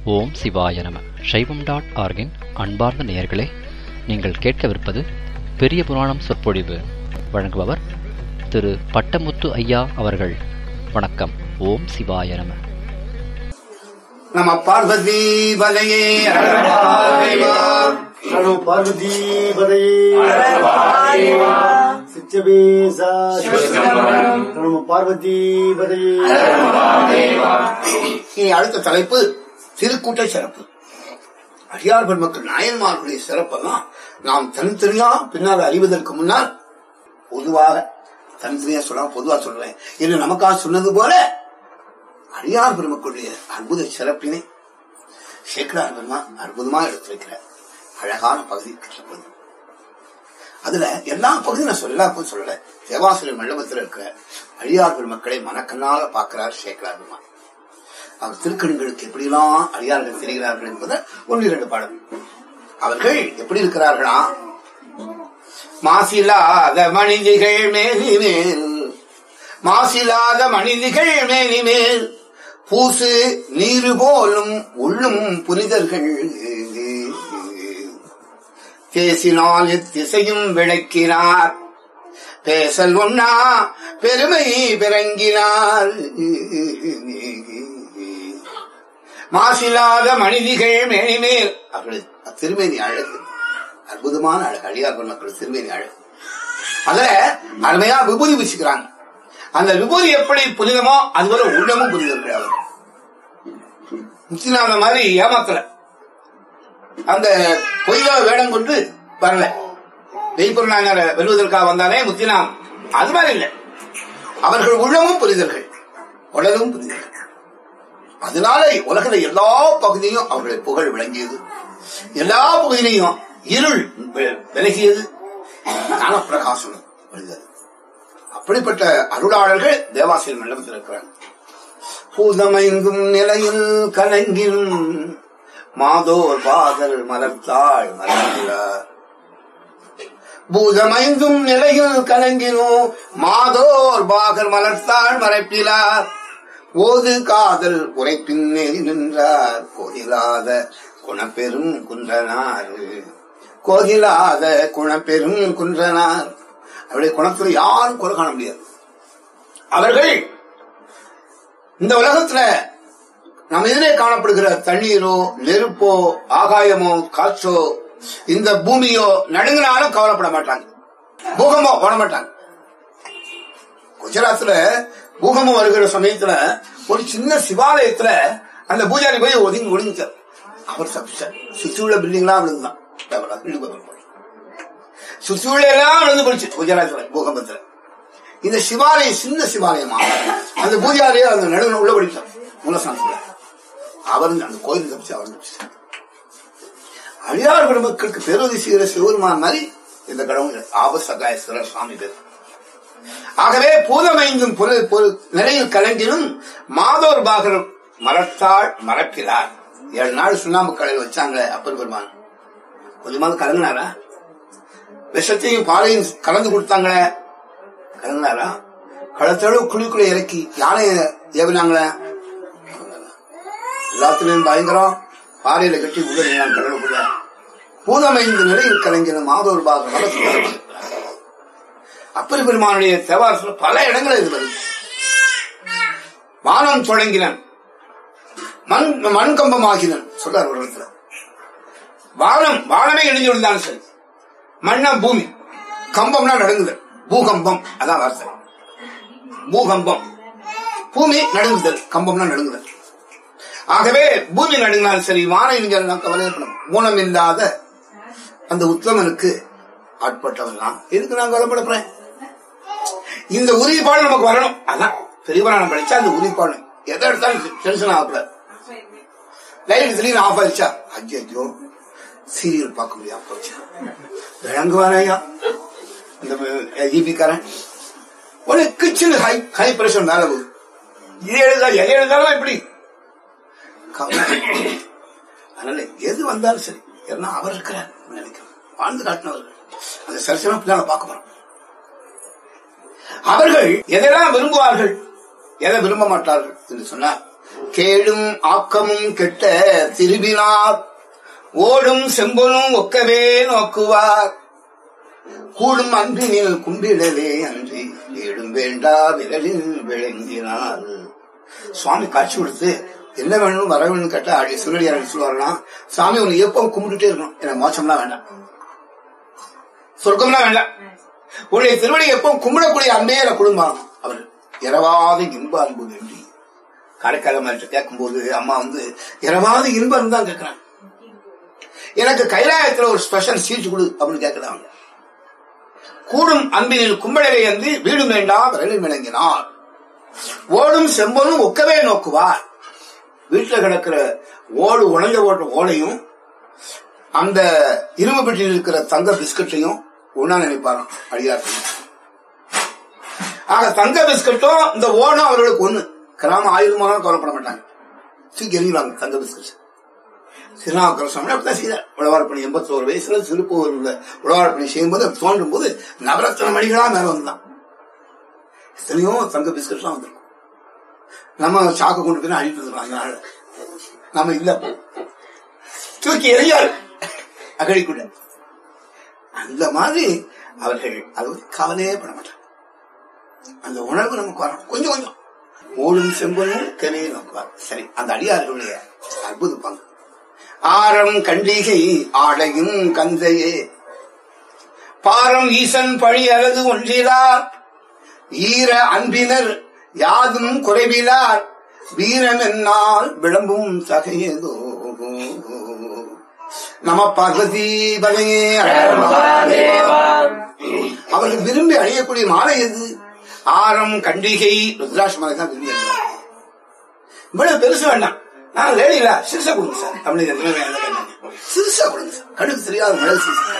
ஓம் சிவாய நம. சைவம்.org-இன் அன்பார்ந்த நேயர்களே, நீங்கள் கேட்கவிருப்பது பெரிய புராணம் சொற்பொழிவு. வழங்குபவர் திரு பட்டமுத்து ஐயா அவர்கள். வணக்கம். ஓம் சிவாய நம. நம பார்வதி பதையே நம பார்வதி பதையே சிச்சபேசா நம பார்வதி பதையே. இனி அடுத்த தலைப்பு திருக்கூட்ட சிறப்பு. அடியார் பெருமக்கள் நாயன்மார்களுடைய சிறப்பெல்லாம் நாம் தனித்தனியா பின்னால் அறிவதற்கு முன்னால் பொதுவாக தனித்தனியா சொல்ல பொதுவா சொல்றேன். என்று நமக்காக சொன்னது போல அடியார் பெருமக்களுடைய அற்புத சிறப்பினை சேக்கடார் பெருமா அற்புதமா எடுத்திருக்கிறார். அழகான பகுதி கற்றப்பது. அதுல எல்லா பகுதியும் நான் சொல்லல. தேவாசிரிய மண்டபத்தில் இருக்கிற அடியார் பெருமக்களை மனக்கண்ணால பார்க்கிறார் சேக்கடார் பெருமா. அவர் திருக்கண்களுக்கு எப்படியெல்லாம் அடியார்கள் தெரிகிறார்கள் என்பதை 1-2 பாடம். அவர்கள் எப்படி இருக்கிறார்களா? மாசிலாத மனிதிகள் மேலிமேல், மாசிலாத மனிதிகள் மேலிமேல், பூசு நீரு போலும் உள்ளும் புனிதர்கள், பேசினால் திசையும் விளக்கினார், பேசல் ஒன்னா பெருமை பிறங்கினார். மாசில்லாத மனிதிகள் மேனிமேல், அவர்கள் திருமேனி அழகு, அற்புதமான அழகு. அடியார் பெருமக்கள் திருமேனி அழகு. அதுல அருமையா விபூதி வச்சுக்கிறாங்க. அந்த விபூதி எப்படி புனிதமோ அதுபோல உள்ளமும் புனிதர்கள். அவர் முத்தினாத மாதிரி ஏமாத்தல, அந்த பொய்யா வேடம் கொண்டு வரல. மெய்ப்பொருளாங்க வெல்வதற்காக வந்தாலே முத்தினாம், அது மாதிரி இல்லை. அவர்கள் உள்ளமும் புனிதர்கள், உடலும் புனிதர்கள். அதனால உலகில எல்லா பகுதியும் அவர்களுடைய புகழ் விளங்கியது. எல்லா பகுதியிலையும் இருள் விலகியது, ஞானப்பிரகாசம் விழுந்தது. அப்படிப்பட்ட அருளாளர்கள் தேவாசிரிய மண்டபத்தில் இருக்கிறாங்க. பூதமைந்தும் நிலையில் கலங்கினும் மாதோர் பாதல் மலர்த்தாள் மலர்கிறார். பூதமைந்தும் நிலையில் கலங்கினும் மாதோர் பாகர் மலர்த்தாள் மறைப்பிலார். ஓது காதல் உரைப்பின் நின்றார் கோதிலாத குணப்பெரும் குன்றனார். கோதிலாத குணப்பெரும் குன்றனார். அவருடைய குணத்தில் யாரும் குறை காண முடியாது. அவர்கள் இந்த உலகத்துல நம்ம எதிரே காணப்படுகிற தண்ணீரோ நெருப்போ ஆகாயமோ காற்றோ இந்த பூமியோ நடுங்கினாலும் கவலைப்பட மாட்டாங்க, பூகம்போ போட மாட்டாங்க. குஜராத்ல பூகம்பம் வருகிற சமயத்துல ஒரு சின்ன சிவாலயத்துல அந்த பூஜாரி போய் ஒதுங்கி ஒடுங்கிச்சார். அவர் தப்பிச்சார். சுற்றி உள்ள பில்டிங்லாம் விழுந்துதான், சுற்றி உள்ள எல்லாம் விழுந்து போயிடுச்சு குஜராத்ல பூகம்பத்துல. இந்த சிவாலயம் சின்ன சிவாலயமா, அந்த பூஜாரியை அந்த நடுவில் உள்ள படிச்சார் மூலஸ்தானத்துல. அவர் அந்த கோயில் தப்பிச்சு அவர் தப்பிச்சார். அடியார் பெருமக்களுக்கு பேருதவி செய்கிற சிவருமான் மாதிரி இந்த கடவுள் ஆபசகாயஸ்வரர் சுவாமி பேர். ஆகவே பூதமைந்தும் நிலையில் கலங்கினும் மாதோர் பாகர் மலர்த்தாள் மறக்கிறார். 7 நாள் சுண்ணாம்பு கடையில் வச்சாங்க அப்பர் பெருமான். கொஞ்சமாவது கலங்கினாரா? விஷத்தையும் பாலையும் கலந்து கொடுத்தாங்களே, கலங்கினாரா? களத்தளவு குழிக்குள்ள இறக்கி யானை ஏவினாங்களே, எல்லாத்திலையும் பயங்கரம். பாறையில கட்டி உடல் கடலுக்குள்ள பூதமைந்து நிலையில் கலங்கின மாதோர் பாகர் மலர்த்தாள். அப்பர் பெருமானுடைய தேவாரத்துல பல இடங்கள் இது வருது. வானம் தொடங்கினன், மண் கம்பமாகினன் சொல்றார் ஒரு இடத்துல. வானமே இணைஞ்சு விழுந்தாலும் சரி, மண்ணா பூமி, கம்பம்னா நடுங்குதல், பூகம்பம் அதான் வார்த்தை. பூகம்பம் பூமி நடுங்குதல், கம்பம்னா நடுங்குதல். ஆகவே பூமி நடுங்கினாலும் சரி, வானம் இணைஞ்சல் கவலைப்படும். ஊனம் இல்லாத அந்த உத்தமனுக்கு ஆட்பட்டவன் தான். எதுக்கு நான் கவலைப்படுறேன்? இந்த உறுதிப்பாடு நமக்கு வரணும். அதான் பெரியவரான படிச்சா அந்த உறுதிப்பாடு எதை எடுத்தாலும் டென்ஷன் ஆகக்கூடாது. லைட் திடீர்னு ஆஃப் ஆயிடுச்சா, ஐயோ சீரியல் பார்க்க முடியாம போச்சு, விளங்குவாரையா இந்த ஈபிக்காரன் ஒரு கிச்சன் ஹை பிரஷர் மேல போகுது. எதை எழுதாலும் இப்படி. அதனால எது வந்தாலும் சரி, ஏன்னா அவர் இருக்கிறார் நினைக்கிறேன், வாழ்ந்து காட்டினவர்கள் அந்த சரிசனம் பின்னால பார்க்க போறோம். அவர்கள் எதெல்லாம் விரும்புவார்கள், எதை விரும்ப மாட்டார்கள் என்று சொன்னார். கேடும் ஆக்கமும் கெட்ட திரும்பினார் ஓடும் செம்பொனும் ஒக்கவே நோக்குவார் கூடும் அன்பினில் கும்பிடலே அன்றி ஏடும் வேண்டா விரலில் விளங்கினார். சுவாமி காட்சி கொடுத்து என்ன வேணும் வர வேணும்னு கேட்டா அப்படி சுழலியார் சொல்லுவாருன்னா, சாமி உன்னை எப்பவும் கும்பிட்டுட்டே இருக்கணும், எனக்கு மோசம்லாம் வேண்டாம், சொர்க்கம்லாம் வேண்டாம், உன்னுடைய திருவடி எப்பவும் கும்பிடக்கூடிய அன்பே குடும்பம். அவர் இரவாத இன்ப அன்பு வேண்டி கடைக்கால மாதிரி கேட்கும் போது அம்மா இரவாத இன்ப அன்பு தான் கேட்கிறாங்க. எனக்கு கைலாயத்துல ஒரு ஸ்பெஷல் சீட் கொடு அப்படின்னு கேட்கிறாங்க. கூடும் அன்பினில் கும்படலை என்று வீடும் வேண்டாம் விரலில் விளங்கினார் ஓடும் செம்பனும் ஒக்கவே நோக்குவார். வீட்டுல கிடக்கிற ஓடு உணஞ்ச ஓட்ட ஓடையும் அந்த இரும்பு பெட்டியில் இருக்கிற தங்க பிஸ்கட்டையும் ஒன்னா நினைப்பாராம் அடியார். ஆக தங்க பிஸ்கட்டும் இந்த ஓடும் அவர்களுக்கு ஒண்ணு. கிராம ஆயுதமான கவலைப்பட மாட்டாங்க, தூக்கி எறிவாங்க தங்க பிஸ்கட். திருநாவுக்கரசு சுவாமி அப்படித்தான் செய்தார். உழவார்பணி 81 வயசுல திருப்பூர்ல உழவார்பணி செய்யும்போது தோன்றும் போது நவரத்ன மணிகளா மேல வந்தான். எத்தனையோ தங்க பிஸ்கட் எல்லாம் வந்திருக்கும். நம்ம சாக்கு கொண்டு போய் அழிட்டு இருக்கோம். அதனால நம்ம இல்ல தூக்கி எறியாரு அகழிக்குள்ள. அந்த மாதிரி அவர்கள் அது கவலையே பண்ண மாட்டாங்க. அந்த உணர்வு நமக்கு வரணும் கொஞ்சம் கொஞ்சம். ஓடும் செம்பனும் கவே நோக்குவார். சரி, அந்த அடியார்களுடைய அற்புத பங்கு. ஆரம் கண்டிகை ஆடையும் கந்தையே பாரம் ஈசன் பழி அழகு ஒன்றிலார் ஈர அன்பினர் யாதும் குறைவிலார் வீரம் என்னால் விளம்பும் தகையதோ நம பார்வதி பதையே. அவர்கள் விரும்பி அணியக்கூடிய மாலை எது? ஆரம் கண்டிகை ருத்ராட்ச மாலை தான் விரும்பி அணிவார். இவ்வளவு பெருசு வேண்டாம், நான் லேடியில சிறுசா கொடுங்க சார் அப்படின்னு சிறுசா கொடுங்க சார், கடுக்கு தெரியாத மழை சிறுசா.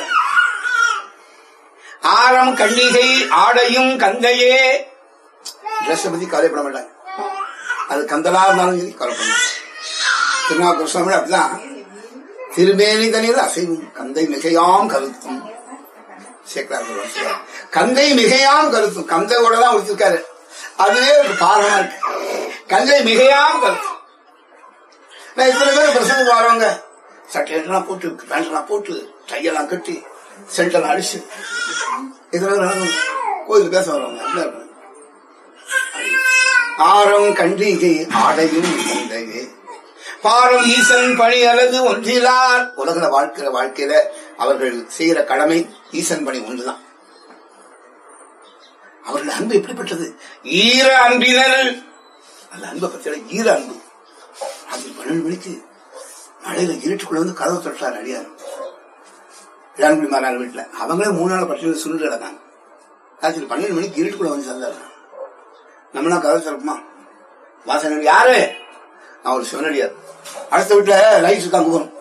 ஆரம் கண்டிகை ஆடையும் கந்தையே. டிரெஸ் பத்தி கவலைப்பட மாட்டாங்க, அது கந்தலா இருந்தாலும் சரி கவலைப்பட மாட்டாங்க. திருநாவுக்கரசு சுவாமி அப்படிதான். திருமேனி தனியில் அசைவும் கந்தை மிகையாம் கருத்தும் சேர்க்கிறார். கந்தை மிகையாம் கருத்தும் கந்தையோட தான் உடுத்திருக்காரு, அதுவே ஒரு காரணமா இருக்கு. கந்தை மிகையாம் கருத்தும். நான் இத்தனை பேர் பிரசங்க வரவங்க சட்டையெல்லாம் போட்டு பேண்டெல்லாம் போட்டு டையெல்லாம் கட்டி சென்டெல்லாம் அடிச்சு இதெல்லாம் கோயில் பேச வரவங்க. ஆரம் கண்டிகை ஆடையும் கந்தையே பாரம் ஈசன் பணி அல்லது ஒன்றிலார். உலகில வாழ்க்கையில அவர்கள் செய்கிற கடமை ஈசன் பணி ஒன்றுதான். அவர்கள் அன்பு எப்படிப்பட்டது? ஈர அன்பினர். அந்த அன்பை பத்திய ஈர அன்பு. அது 12 மணிக்கு மழையில இருட்டுக்குள்ள வந்து கதவு தொட்டார் அடியார். இளங்குடி மாறார் வீட்டுல அவங்களே 3 நாள் பட்டியல சுருள் கிடந்தாங்க. 12 மணிக்கு இருட்டுக்குள்ள வந்து சேர்ந்தாரு. நம்மளா கதவு திறப்புமா? வாசனை யாரு? நான் ஒரு சிவனடியார். அடுத்த வீட்டுல லைட் இருக்காங்க போறோம்.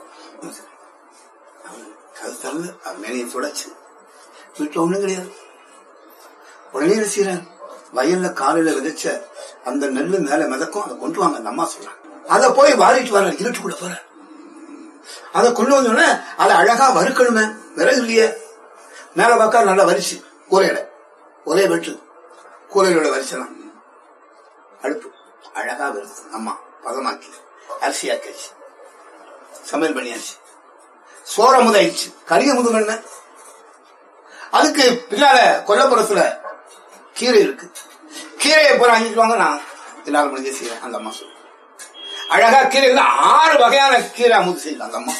கதவு திறந்து அவர் மேலையை தொடச்சு வீட்டுல ஒண்ணும் கிடையாது. உடனே செய்யறாரு, வயல்ல காலையில விதைச்ச அந்த நெல்லு மேல மிதக்கும், அதை கொண்டு வாங்க அந்த அம்மா சொல்றாங்க. அதை போய் வாரிட்டு வர இருட்டுக்குள்ள போற அதை கொண்டு வந்தோடனே அதை அழகா வறுக்கணுமே, விறகு இல்லையே. மேல பார்க்க நல்லா வரிச்சு கூரையில ஒரே வெட்டு கூரையோட வரிசலாம் அடுப்பு அழகா வருது. அம்மா பதமாக்கி அரிசி ஆக்கிடுச்சு, சமையல் பண்ணியாச்சு, சோற முதாயிடுச்சு, கரிய முதுமண்ண. அதுக்கு பின்னால கொல்லப்புறத்துல கீரை இருக்கு, கீரையை போற அஞ்சிட்டு வாங்க, நான் எல்லாரும் முடிஞ்ச செய்யறேன். அந்த அம்மா சொல்ல அழகா கீரை 6 வகையான கீரை அமுது செய்யலாம் அந்த அம்மா.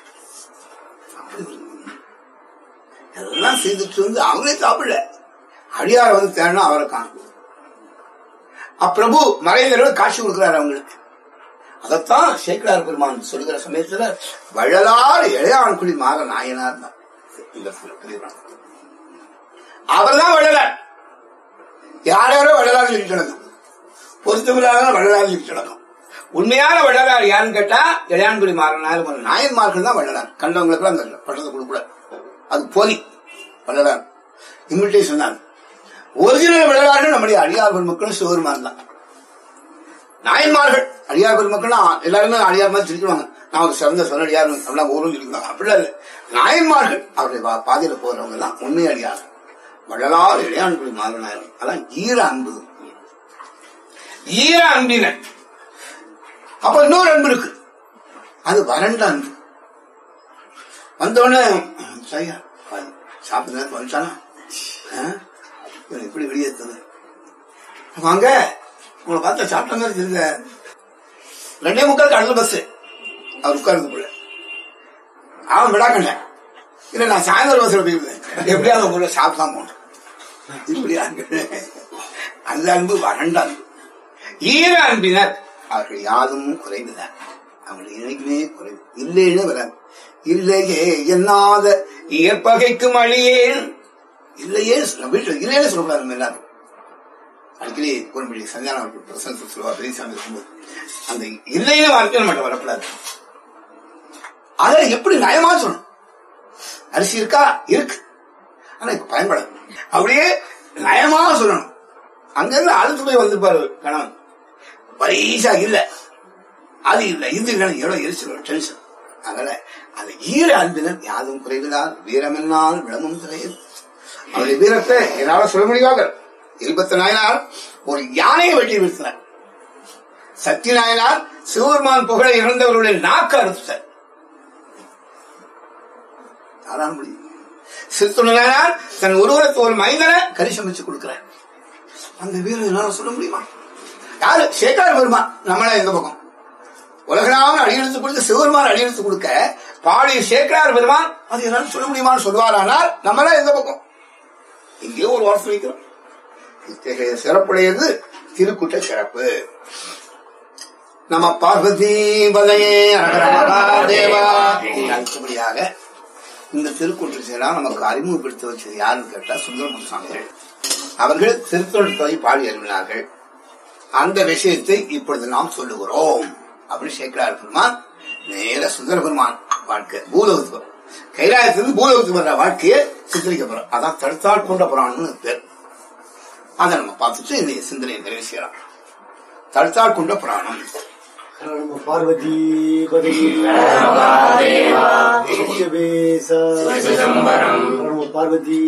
எல்லாம் செய்துட்டு வந்து அவங்களே சாப்பிடல, அடியார வந்து தேடனா அவரை காணும். அப்பிரபு மறைந்தவர்கள் காட்சி கொடுக்கிறார் அவங்களுக்கு. அதத்தான் சேக்கிழார் பெருமான் சொல்லுகிற சமயத்துல வள்ளலார் இளையான்குடி மாக நாயனார் தான். அவர் தான் வள்ளலார். யாரோ வள்ளலார் சொல்லிட்டு பொருத்தமில்லாத வள்ளலார் சொல்லிட்டு. உண்மையான வள்ளலார் யாருன்னு கேட்டா இளையான்குடி மாறனார் நாயன்மார்கள் தான் வள்ளலார். கண்டவங்களுக்கு அந்த பட்டத்தை கொடுக்கூட, அது போலி வள்ளலார் இமிட்டேஷன் தான். ஒரிஜினல் வள்ளலார்கள் நம்முடைய அடியார் பெருமக்களும் சிவருமான் தான். நாயன்மார்கள் அடியார் பெருமக்கள் எல்லாருமே அடியார் மாதிரி சொல்லிக்குவாங்க, நான் ஒரு சிறந்த சொன்னடியார் அப்படிலாம் ஊரும் சொல்லிக்குவாங்க. அப்படிலாம் இல்லை, நாயன்மார்கள் அவருடைய பாதையில போறவங்க எல்லாம் உண்மை அடியார். வள்ளலார் இளையான்குடி மாறனார். அதான் ஈர அன்பு. ஈர அன்பினர் அப்ப இன்னொரு அன்பு இருக்கு, அது வறண்ட அன்பு. வந்தோடனே சாப்பிட்ட நேரத்தில் வந்துட்டானா எப்படி வெளியேற்றது, வாங்க உங்களை பார்த்தா சாப்பிட்ட மாதிரி இருங்க. 2:45 அடுத்த பஸ். அவர் உட்கார்ந்து அவன் விடாக்கண்ட இல்ல, நான் சாயந்தரம் பஸ்ல போயிருந்தேன், எப்படியாவது உங்களை சாப்பிட்டான் போனேன். இப்படி அந்த அன்பு வறண்ட அன்பு. ஈர அன்பினர் அவர்கள் யாதும் குறைவுதான், அவர்கள் இணைக்குமே குறைவு இல்லைன்னு வராது. இல்லையே என்னாத இயற்பகைக்கும் அழியேன், இல்லையே வீட்டில் இல்லையே சொல்லக்கூடாது. நம்ம எல்லாரும் அடிக்கடி கூறும்படி சஞ்சான பிரசன் சொல்லுவா, பெரியசாமி இருக்கும்போது அந்த இல்லைன்னு வார்த்தை மட்டும் வரக்கூடாது. அதை எப்படி நயமா சொல்லணும். அரிசி இருக்கா, இருக்கு, ஆனா பயன்படாது. அப்படியே நயமா சொல்லணும். அங்கிருந்து அடுத்து போய் வந்திருப்பாரு கணவன், பைசா இல்ல, அது இல்ல, இது இல்ல, எவ்வளவு எரிச்சல் டென்ஷன். அதனால அந்த ஈர அன்பினர் யாதும் குறைவிலார் வீரமென்னால் விளமும் தலையில். அவருடைய வீரத்தை என்னால சொல்ல முடியாது. 20 நாயனார் ஒரு யானையை வெட்டி நிறுத்தினார். சக்தி நாயனார் சிவபெருமான் புகழை இழந்தவர்களுடைய நாக்கு அறுத்தார். அதான் முடியும். சிறுத்துண நாயனார் தன் ஒருவருக்கு ஒரு மைந்தனை கறி சமைச்சு கொடுக்கிறார். அந்த வீரம் என்னால சொல்ல முடியுமா? யாரு? சேக்கார் பெருமான். நம்மள இந்த பக்கம் உலகநாமன் அடியெடுத்து கொடுத்து சிவபெருமான் அடியெடுத்து கொடுக்க பாடிய சேக்கரார் பெருமான் அது என்னால சொல்ல முடியுமான்னு சொல்லுவாரானால் நம்மள இந்த பக்கம் இங்கேயோ ஒரு வார்த்தை வைக்கிறோம். இத்தகைய சிறப்புடையது திருக்கூட்ட சிறப்பு. நம்ம பார்வதி பதையே தேவா. அடுத்தபடியாக இந்த திருக்கூட்ட சேரா நமக்கு அறிமுகப்படுத்தி வச்சது யாருன்னு கேட்டா சுந்தரமூர்த்தி சுவாமிகள். அவர்கள் திருத்தொழில் பாடி அறிவினார்கள். அந்த விஷயத்தை இப்பொழுது நாம் சொல்லுகிறோம். அப்படி சேக்கரார் பெருமான் நேர சுந்தர பெருமான் வாழ்க்கை பூலோகத்துக்கு கைலாயத்திலிருந்து பூலோகத்துக்கு வர்ற வாழ்க்கையை சித்தரிக்க போறோம். அதான் தடுத்தாள் கொண்ட புராணம்னு பேர். அதை நம்ம பார்த்துட்டு இந்த சிந்தனையை நிறைவு செய்யலாம். தடுத்தாள் கொண்ட புராணம். பார்வதி பார்வதி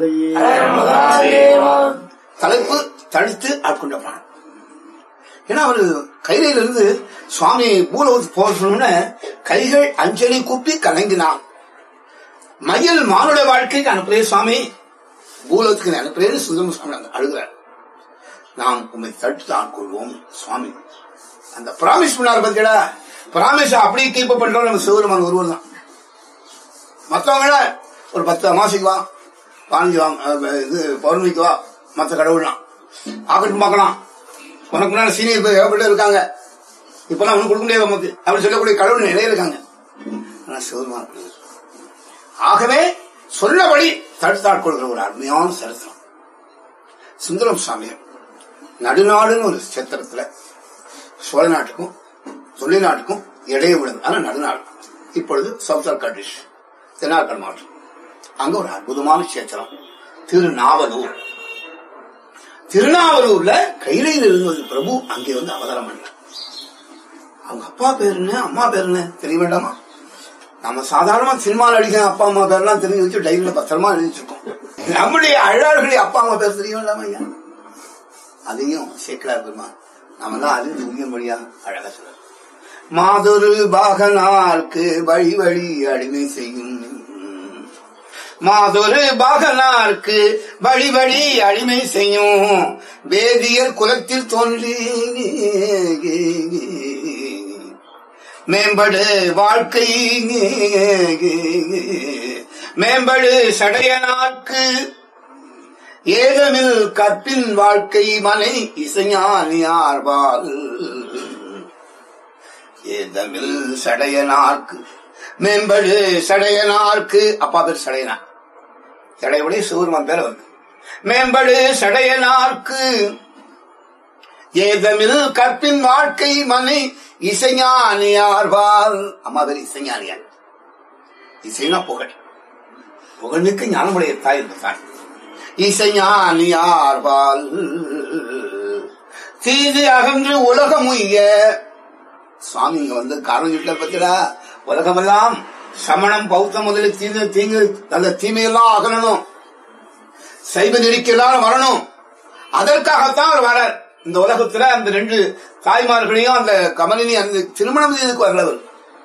தலைப்பு தடுத்து ஆட்கொண்ட புராணம். ஏன்னா அவரு கையிலிருந்து சுவாமி பூலோகத்துக்கு போக சொன்ன கைகள் அஞ்சலி கூப்பி கலங்கினான். மயில் மானுட வாழ்க்கைக்கு அனுப்புறே சுவாமி, பூலோகத்துக்கு அனுப்புறேன்னு சுந்தரமூர்த்தி சுவாமி அழுகிறார். நாம் உண்மை தடுத்து ஆட்கொள்வோம் சுவாமி. அந்த பிராமிஸ் பண்ணார் பத்தியடா, பிராமிஸ் அப்படியே கீப்ப பண்றோம். நம்ம சிவபெருமான் ஒருவர் தான். மற்றவங்கள ஒரு 10 அமாவாசைக்கு வா, 15 இது பௌர்ணமிக்கு வா, மற்ற கடவுள்லாம் ஆகட்டும் பார்க்கலாம். உனக்கு முன்னாடி சீனியர் பேர் ஏகப்பட்டு இருக்காங்க, இப்பெல்லாம் ஒன்னும் கொடுக்க முடியாது நமக்கு அப்படி சொல்லக்கூடிய கடவுள் நிலையில இருக்காங்க. ஆனா சிவபெருமான் ஆகவே சொல்லபடி தடுத்தாட்கொள்கிற ஒரு அருமையான சரித்திரம். சுந்தரம் சுவாமிகள் நடுநாடுன்னு ஒரு சேத்திரத்துல சோழ நாட்டுக்கும் தொழில் நாட்டுக்கும் இடையே உள்ளது. ஆனா நடுநாடு இப்பொழுது சவுத்தர்காட்டிஷ் தென்னார்காடு மாவட்டம். அங்க ஒரு அற்புதமான சேத்திரம் திருநாவலூர். திருநாவலூர்ல கைலையில் இருந்தது பிரபு அங்கே வந்து அவதாரம் பண்ண. அவங்க அப்பா பேர் என்ன, அம்மா பேர் என்ன தெரிய வேண்டாமா? நம்ம சாதாரணமா சினிமாவில் அடிக்கிற அப்பா அம்மா பேர்லாம் தெரிஞ்சு வச்சு டைரியில பத்திரமா எழுதி வச்சிருக்கோம். நம்முடைய அழகார்களுடைய அப்பா அம்மா பேர் தெரிய வேண்டாமா ஐயா? அதையும் சேக்கரார் பெருமான் நாம தான் அறிந்து உயிர்மொழியா அழகா சொல்ற. மாதொரு பாகனார்க்கு வழி வழி அடிமை செய்யும், மாதொரு பாகனார்க்கு வழி வழி அடிமை செய்யும், வேதியர் குலத்தில் தோன்றி மேம்படு வாழ்க்கை மேம்படு சடையனார்க்கு ஏதமில் கற்பின் வாழ்க்கை மனை இசைஞானியார்பால், ஏதமில் சடையனார்க்கு மேம்படு சடையனார்க்கு. அப்பா பேர் சடையனார், சடையுடைய சிவருமான் பேர வந்து மேம்படு சடையனார்க்கு ஏதமில் கற்பின் வாழ்க்கை மனை இசைஞானியார்பால். அம்மா பேர் இசைஞானியார். இசைனா புகழ், புகழ்மிக்க ஞானமுடைய தாய் இந்த தாய். இசைஞானியார்பால் தீது அகன்று உலகம் உய்ய. சுவாமி இங்க வந்து காரணம் வீட்டுல பத்திடா உலகமெல்லாம் சமணம் பௌத்தம் முதலில் தீங்கு தீங்கு அந்த தீமையெல்லாம் அகலணும், சைவ நெறிக்கு எல்லாரும் வரணும். அதற்காகத்தான் அவர் வரார். இந்த உலகத்துல அந்த 2 தாய்மார்களையும் அந்த கமலினி அந்த திருமணம் செய்ததுக்கு வரலவர்.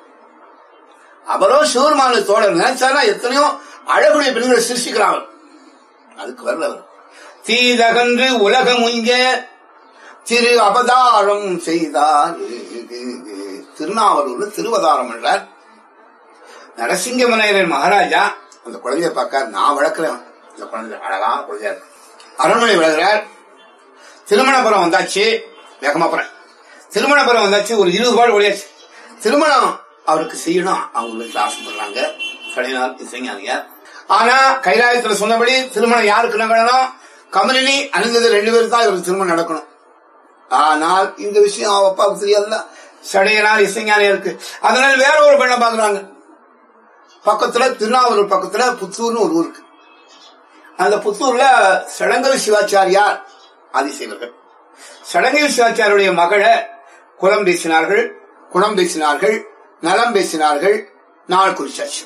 அவரோ சிவருமான தோழர் நினைச்சாரா எத்தனையோ அழகுடைய பெண்களை சிருஷ்டிக்கிறாங்க, அதுக்கு வரலவர். தீதகன்று உலகம் உங்க திரு அவதாரம் செய்தார். திருநாவலூர்ல திருவதாரம் என்றார். நரசிங்கமனையர் மகாராஜா அந்த குழந்தைய பார்க்க, நான் வளர்க்கிறேன் இந்த குழந்தை, அழகான குழந்தையா இருக்கு. அரண்மனை வளர்கிறார். திருமணபுரம் வந்தாச்சு, வேகமா போறேன். திருமணபுரம் வந்தாச்சு, ஒரு 20 பாடு ஓடியாச்சு. திருமணம் அவருக்கு செய்யணும், அவங்களுக்கு ஆசைப்படுறாங்க கலைஞர் இசைஞானிய. ஆனா கைலாயத்துல சொன்னபடி திருமணம் யாருக்கு நடக்கணும்? கமலினி அணிந்தது 2 பேருக்கு தான் இவருக்கு திருமணம் நடக்கணும். ஆனால் இந்த விஷயம் அவ அப்பாவுக்கு தெரியாதுல்ல, சடையனார் இசைஞானியா இருக்கு. அதனால வேற ஒரு பெண்ணை பாக்குறாங்க. பக்கத்துல திருநாவலூர் பக்கத்துல புத்தூர்னு ஒரு ஊருக்கு. அந்த புத்தூர்ல சடங்கல் சிவாச்சாரியார் ஆதிசேவர்கள். சடங்கல் சிவாச்சாரியுடைய மகளை குலம் பேசினார்கள், குணம் பேசினார்கள், நலம் பேசினார்கள். நாள் குறிச்சாச்சு.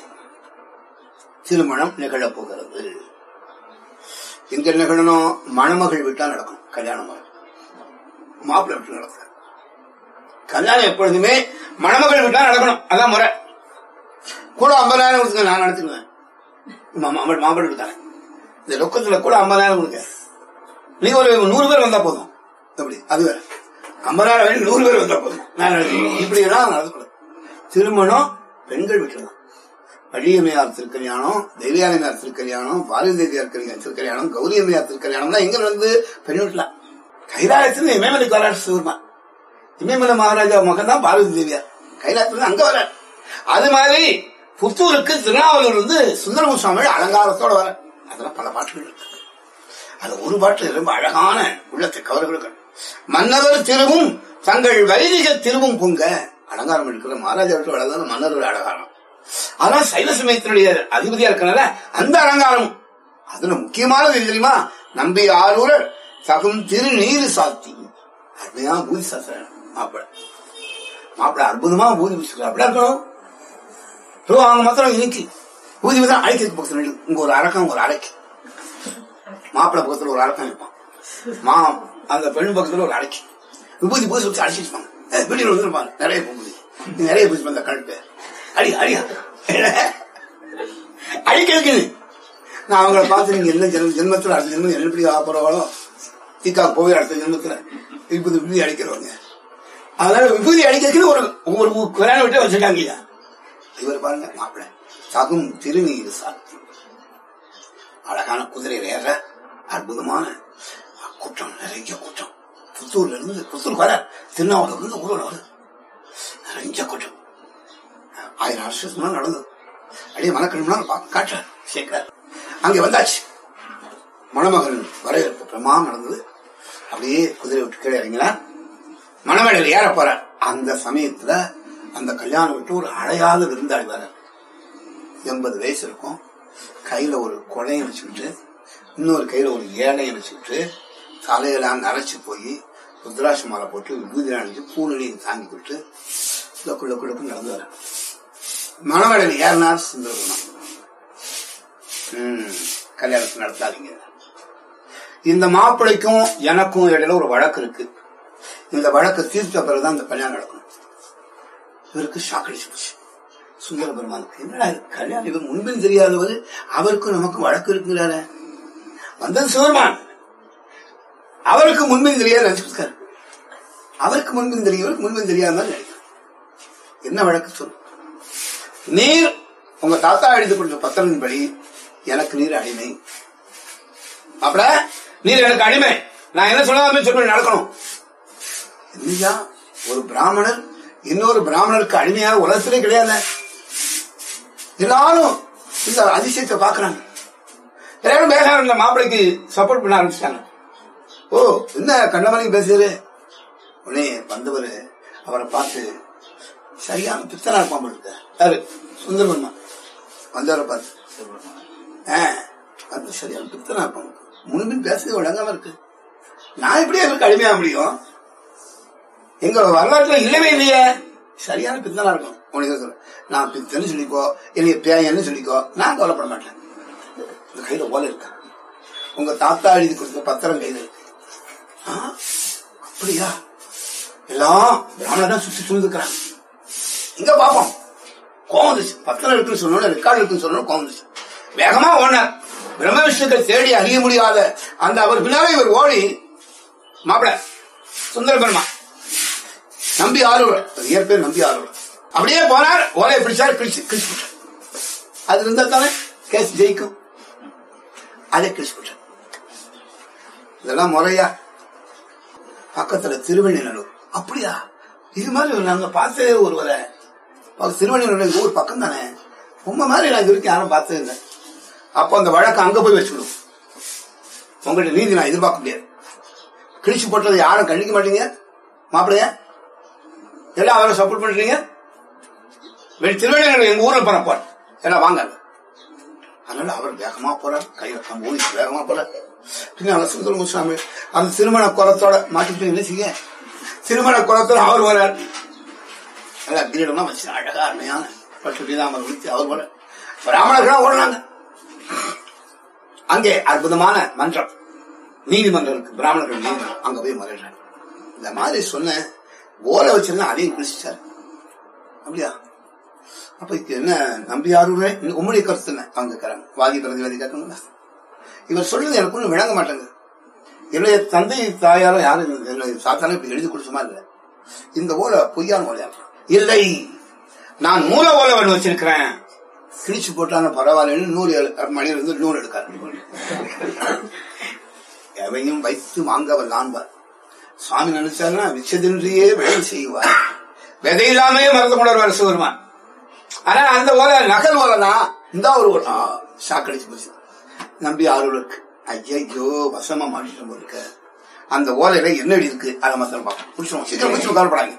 திருமணம் நிகழப் போகிறது. எங்க நிகழணும்? மணமகள் வீட்டா நடக்கும் கல்யாணம். மாப்பிள்ளை வீட்டு நடக்க கல்யாணம் எப்பொழுதுமே மணமகள் வீட்டா நடக்கணும், அதான் முறை. கூட 50,000 கொடுத்துங்க, நான் நடத்துக்குவேன். மாப்பிள்ளை வீட்டாங்க இந்த ரொக்கத்துல கூட 50,000 கொடுங்க. நீங்க ஒரு 100 பேர் வந்தா போதும். அப்படி அது வேற 50,000 100 பேர் வந்தா போதும், நான் நடத்துவேன். இப்படி எல்லாம் நடத்தக்கூடாது. திருமணம் பெண்கள் வீட்டுல தான். வள்ளியம்மையார் திருக்கல்யாணம், தெய்வியானமையார் திருக்கல்யாணம், பாரதியார் திருக்கல்யாணம், கௌரியம்மையார் திருக்கல்யாணம் எங்க வந்து பெண் வீட்டுல. கைலாயத்துல இமயமலைக்கு வராரு சிவருமா. இமயமலை மகாராஜா மகன் தான் பார்வதி தேவியார். கைலாயத்துல அங்க வர. அது மாதிரி புத்தூருக்கு திருநாவலூர் வந்து சுந்தரமூர் சுவாமி அலங்காரத்தோட வர. அதெல்லாம் பல பாட்டுகள் இருக்கு. அது ஒரு பாட்டு ரொம்ப அழகான உள்ளத்தை கவர்களுக்கு. மன்னவர் திருவும் தங்கள் வைதிக திருவும் பொங்க அலங்காரம் இருக்கிற மகாராஜா விட்டு வளர்ந்தாலும் மன்னர் அலங்காரம். அதான் சைவ சமயத்தினுடைய அதிபதியா இருக்கனால அந்த அலங்காரம். அதுல முக்கியமானது தெரியுமா? நம்பி ஆரூரர் தகும் திருநீர் சாத்தி அருமையா பூஜை சாஸ்திரம். மாப்பிள்ள அற்புதமா பூஜை பூசிக்கிறார். அப்படியா இருக்கணும். அவங்க மாத்திரம் இன்னைக்கு பூஜை தான் அழைக்கிறதுக்கு பக்கத்துல இங்க ஒரு அரக்கம், ஒரு அடைக்கு மாப்பிள்ள பக்கத்துல ஒரு அரக்கம் இருப்பான், அந்த பெண் பக்கத்துல ஒரு அடைக்கு விபூதி பூஜை வச்சு அழைச்சிருப்பாங்க. வீட்டில் வந்துருப்பாங்க நிறைய பூஜை, நிறைய பூஜை பண்ண கழுப்பு அடி அடியா அடிக்கிறது. நான் அவங்களை பார்த்து நீங்க என்ன ஜென்மத்துல அடுத்த ஜென்மம் என்ன எப்படி ஆப்பறவாளோ தீக்காக்கு போய் அடுத்த ஜென்மத்துல விபூதி விபூதி அடிக்கிறவங்க. அதனால விபூதி அடிக்கிறதுக்கு ஒரு கல்யாணம் விட்டு வச்சிருக்காங்க. இவர் பாருங்க மாப்பிள்ள தகும் திருநீர் சாத்தி அழகான குதிரை வேற அற்புதமான கூட்டம், நிறைய கூட்டம். புத்தூர்ல இருந்து புத்தூர் வர திருநாவூர்ல இருந்து ஊரோட வருது நிறைய கூட்டம். 1000 வருஷத்துக்கு முன்னாடி நடந்தது. அப்படியே மனக்கணும்னா காட்டுறாரு சேர்க்கிறார். அங்க வந்தாச்சு. மணமகன் வரவேற்பு பிரமாணம் நடந்தது. அப்படியே குதிரை விட்டு கீழே இறங்கினார். மணமேடையில் ஏற போற அந்த சமயத்துல அந்த கல்யாணம் விட்டு ஒரு அழையாத விருந்தாளி வர. 80 வயசு இருக்கும். கையில ஒரு கொடையை வச்சுக்கிட்டு, இன்னொரு கையில ஒரு ஏழையை வச்சுக்கிட்டு, தலையெல்லாம் நரைச்சு போய் ருத்ராட்ச மாலை போட்டு விபூதி அணிஞ்சு பூனடியை தாங்கி விட்டு குள்ள நடந்து வர. மணமேடையில் ஏறினார் சுந்தரகுணம். கல்யாணத்தை நடத்தாதீங்க. இந்த மாப்பிள்ளைக்கும் எனக்கும் இடையில ஒரு வழக்கு இருக்கு. இந்த வழக்கு தீர்த்த பிறகுதான் இந்த கல்யாணம் நடக்கணும். இவருக்கு ஷாக்கடிச்சு போச்சு. சுந்தர பெருமானுக்கு என்னடா கல்யாணம், இவர் முன்பின் தெரியாதவர், அவருக்கும் நமக்கும் வழக்கு இருக்குங்கிறார. வந்தது சிவருமான், அவருக்கு முன்பின் தெரியாது நினைச்சிருக்காரு. அவருக்கு முன்பின் தெரியும், முன்பின் தெரியாத மாதிரி நினைக்கிறார். என்ன வழக்கு சொல்லு? நீர் உங்க தாத்தா எழுதி கொடுத்த பத்திரத்தின்படி எனக்கு நீர் அடிமை. அப்பட நீர் எனக்கு அடிமை, நான் என்ன சொல்லாமே சொல்ல நடக்கணும். இல்லையா? ஒரு பிராமணர் இன்னொரு பிராமணருக்கு அடிமையாக உலகத்திலே கிடையாது. எல்லாரும் இந்த அதிசயத்தை பாக்குறாங்க. எல்லாரும் பேசுறாங்க, மாப்பிளைக்கு சப்போர்ட் பண்ண ஆரம்பிச்சிட்டாங்க. ஓ என்ன கண்டமலைக்கு பேசுறாரு. உடனே வந்தவர் அவரை பார்த்து சரியான பித்தனா இருப்பான் இருக்க. யாரு? சுந்தரபெருமான் வந்தவரை பார்த்து சரியான பித்தனா இருப்பான். முன்பின் பேசுறது வழங்காம இருக்கு. நான் எப்படியே இருக்கு அடிமையாக முடியும்? எங்க வரலாற்றுல இல்லவே இல்லையே. சரியான பித்தனா இருக்கும். உனக்கு சொல்ற, நான் பித்தன்னு சொல்லிக்கோ, என்னைய பேயன்னு சொல்லிக்கோ, நான் கவலைப்பட மாட்டேன். இந்த கையில ஓலை இருக்க, உங்க தாத்தா எழுதி கொடுத்த பத்திரம் கையில இருக்கு. அப்படியா? எல்லாம் பிராமணர் தான் சுத்தி சூழ்ந்துக்கிறாங்க. இங்க பாப்போம். கோவம் வந்துச்சு. பத்திரம் இருக்குன்னு சொல்லணும், ரெக்கார்டு இருக்குன்னு சொல்லணும். கோவம் வந்துச்சு. வேகமா ஓடினார். பிரம்ம விஷ்ணுக்களை தேடி அறிய முடியாத அந்த அவர் பின்னாலே இவர் ஓடி, மாப்பிள சுந்தர பெருமா நம்பி ஆரூர், இயற்பேர் நம்பி ஆரூர், அப்படியே போனார். ஓலையை பிடிச்சார், கிழிச்சு அது இருந்தா தானே கேஸ் ஜெயிக்கும். அதை கிழிச்சு போட்டார். இதெல்லாம் முறையா? பக்கத்துல திருவெண்ணூர். அப்படியா? இது மாதிரி நாங்க பார்த்ததே ஒருவரை. திருவெண்ணூர் ஊர் பக்கம் தானே. உங்க மாதிரி நான் இது வரைக்கும் யாரும் பார்த்தது இல்லை. அப்போ அந்த வழக்கு அங்க போய் வச்சுக்கணும். உங்கள்கிட்ட நீதி நான் எதிர்பார்க்க முடியாது. கிழிச்சு போட்டதை யாரும் கண்டிக்க மாட்டீங்க. மாப்பிள்ளைய எல்லாம் அவரை சப்போர்ட் பண்றீங்க. திருவள்ளுவர் எங்க ஊர்ல போற எல்லாம் வாங்க. அதனால அவர் வேகமா போறார். கையில கம்பூரி வேகமா போறார். பின்னால சுந்தரமுசாமி அந்த திருமண குளத்தோட மாட்டிட்டு என்ன செய்ய, திருமண குளத்தோட அவர் வர்றார். நல்லா கிரீடம்லாம் வச்சு அழகா அருமையான பட்டு பீதாமரை விழித்து அவர் போற பிராமணர்கள் ஓடுறாங்க. அங்கே அற்புதமான மன்றம், நீதிமன்றம் இருக்கு. பிராமணர்கள் நீதிமன்றம். அங்க போய் மறைறாங்க. இந்த மாதிரி சொன்ன ஓலை வச்சிருந்தா அதையும் குளிச்சாரு. அப்படியா? அப்ப என்ன நம்பியாரூரே உம்முடைய கருத்து என்ன? அவங்க கேட்கறாங்க. வாதி பிரதிவாதி கேட்கணுங்களா? இவர் சொல்றது எனக்கு ஒன்றும் விளங்க மாட்டேங்குது. என்னுடைய தந்தை தாயாரும் யாரும் என்னுடைய சாத்தானே இப்ப எழுதி கொடுத்த மாதிரி இல்லை. இந்த ஓலை பொய்யான ஓலையா? இல்லை, நான் மூல ஓலை ஒன்று வச்சிருக்கிறேன். கிழிச்சு போட்டாலும் பரவாயில்ல. 100 மணியிலிருந்து 100 எடுக்காரு. எவையும் வைத்து வாங்கவர் நான்பார். சுவாமி நினைச்சாருன்னா விச்சதின்றியே விளைவு செய்வார். விதை இல்லாமே மறந்து கொண்டவர் சிவருமான். ஆனா அந்த ஓலை நகல் ஓலைனா இந்த ஒரு சாக்கடிச்சு போச்சு. நம்பி ஆரூருக்கு ஐயோ வசமா மாட்டிட்டு போயிருக்க. அந்த ஓலையில என்ன இருக்கு அதை மாத்திரம் பார்ப்போம். முடிச்சிடும், சீக்கிரம் முடிச்சு கவலைப்படாங்க.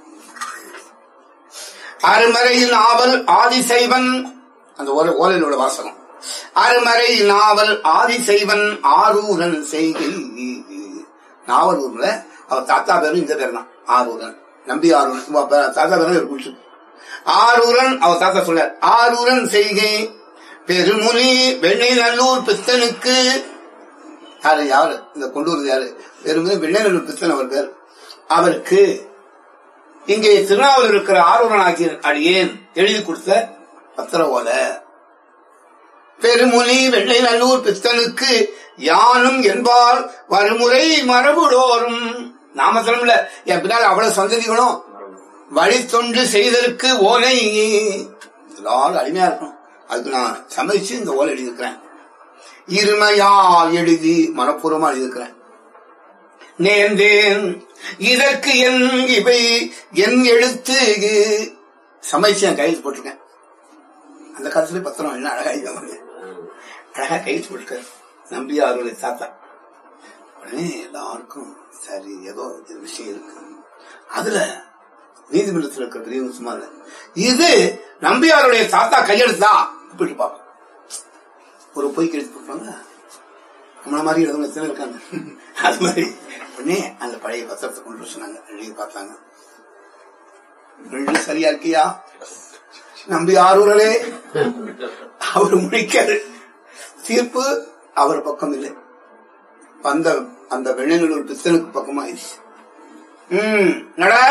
அருமறை நாவல் ஆதிசைவன், அந்த ஓலையிலோட வாசகம். அருமறை நாவல் ஆதிசைவன் ஆரூரன் செய்கை. நாவலூர்ல அவர் தாத்தா பேரும் இந்த பேர் தான், ஆரூரன். நம்பி ஆரூரன் தாத்தா பேரும் குடிச்சு ஆரூரன். அவர் தாத்தா சொல்ல ஆரூரன் செய்கை பெருமுனி வெண்ணை நல்லூர் பித்தனுக்கு. யாரு இந்த கொண்டு வருது? யாரு? பெருமுனி வெண்ணை நல்லூர் பித்தன் அவர் பேர். அவருக்கு இங்கே திருநாவலூர் இருக்கிற ஆரூரன் ஆகிய அடியேன் எழுதி கொடுத்த பத்திர ஓலை. பெருமுனி வெண்ணை நல்லூர் பித்தனுக்கு யானும் என்பால் வருமுறை மரபுடோறும். நாமத்திரம்ல என் பின்னால் அவ்வளவு சந்ததிகளும் வழி தொண்டு செய்ததற்கு ஓலை. எல்லாரும் அருமையா இருக்கணும். அதுக்கு நான் சமைச்சு இந்த ஓலை எழுதியிருக்கிறேன். இருமையால் எழுதி மனப்பூர்வமா எழுதியிருக்கிறேன். நேர்ந்தேன் இதற்கு என் இவை என் எழுத்து சமைச்சு என் கையில் போட்டிருக்கேன். அந்த காலத்துல பத்திரம் என்ன அழகா எழுத அழகா கையில் போட்டிருக்காரு நம்பியாருடைய தாத்தா. உடனே எல்லாருக்கும் சரி ஏதோ விஷயம் இருக்கு. அதுல நீதிமன்றத்தில் இருக்கிற பெரியவங்க சும்மா இல்ல, இது நம்பியாருடைய தாத்தா கையெழுத்தா போயிட்டு பார்ப்போம். ஒரு பொய் கெழுத்து போட்டுவாங்க. நம்மள மாதிரி எழுதவங்க எத்தனை இருக்காங்க. அது மாதிரி உடனே அந்த பழைய பத்திரத்தை கொண்டு சொன்னாங்க. எழுதி பார்த்தாங்க. சரியா இருக்கியா நம்பி ஆரூரலே? அவர் முடிக்காரு. தீர்ப்பு அவர் பக்கம் இல்லை, அந்த வெண்ணூர் பித்தனுக்கு பக்கமா ஆயிடுச்சு. நடா